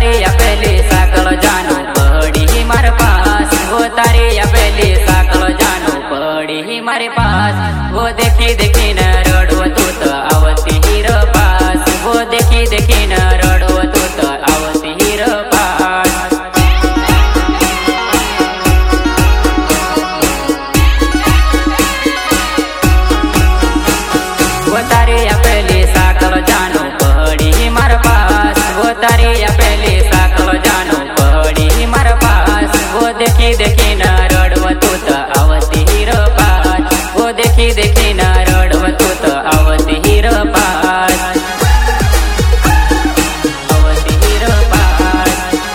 तारे या पहले साकल जानो पड़ी ही मारे पास। वो तारे या पहले साकल जानो पड़ी ही मारे पास। वो देखी देखी न रड़ो तू तो आवती ही र पास। वो देखी देखी न रड़ो तू तो आवती ही र पास। वो तारे या पहले साकल जानो पड़ी ही मारे पास। वो तारे या पहले साकल जानो पड़ी ही मारे पास। वो देखी देखी न रड़ो तू तो आवती ही र पास। वो देखी देखी न रड़ो तू तो आवती ही र पास। आवती ही र पास।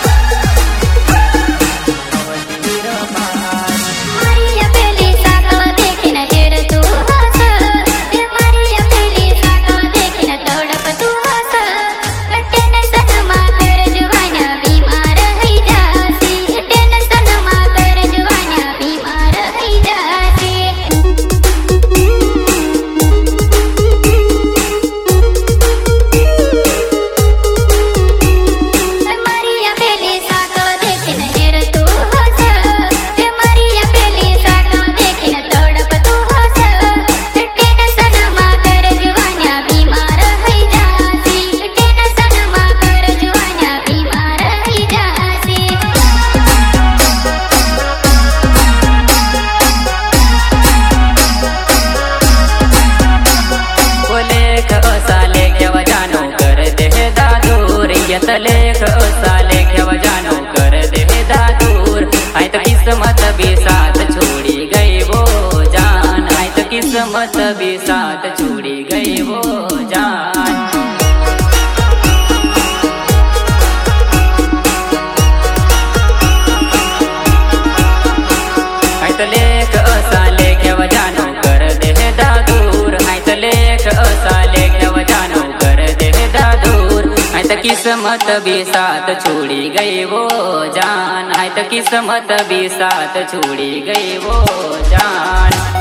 आवती ही र पास। मारिया पहले साकल देखी न हेर तू हस। मारिया पहले साकल देखी न तड़प तू हस। टेंशन मा कर जुवाना बीमार हई जासी। टेंशन मा कर जुवाना बीमार हई जासी। मारिया पहले साकल देखी न हेर तू हस। मारिया पहले साकल देखी न तड़प तू हस। टेंशन मा कर जुवाना बीमार हई जासी। टेंशन मा कर जुवाना बीमार हई जासी। वो लेख असा लेख्याव जानो कर दे दादूर। यत लेख असा लेख्याव जानो कर दे दादूर। आय तो किस्मत भी साथ छोड़ी गई वो जान। आय तो किस्मत भी साथ छोड़ी गई वो जान। आय तो लेख असा लेख्याव जानो कर दे दादूर। आय तो लेख असा लेख्याव जानो कर दे दादूर। आय तो किस्मत भी साथ छोड़ी गई वो जान। आय तो किस्मत भी साथ छोड़ी गई वो जान।